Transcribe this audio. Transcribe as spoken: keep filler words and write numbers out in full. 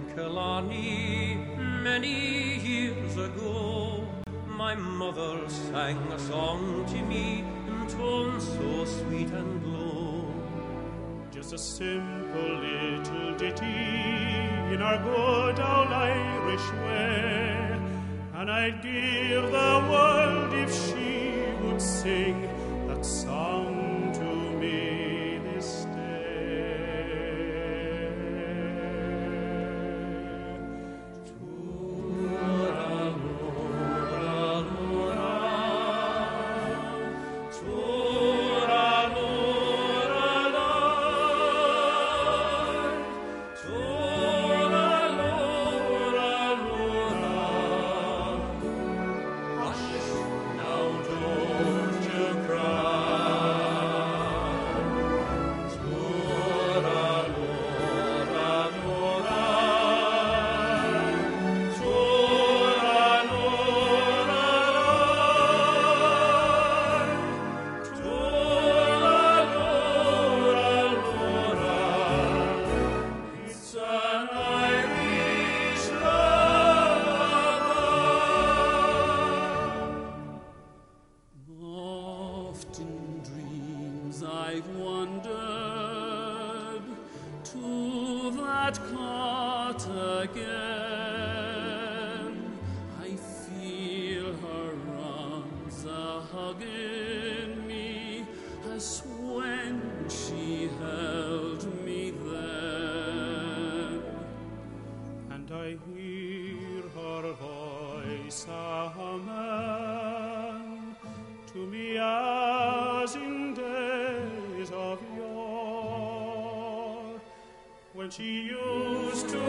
Killarney, many years ago, my mother sang a song to me in tones so sweet and low. Just a simple little ditty in our good old Irish way, and I'd give the world if she would sing that song to me this day. I've wandered to that cot again. I feel her arms a-hugging me as when she held me then. And I hear her voice a-humming to me as in days of yore, when she used to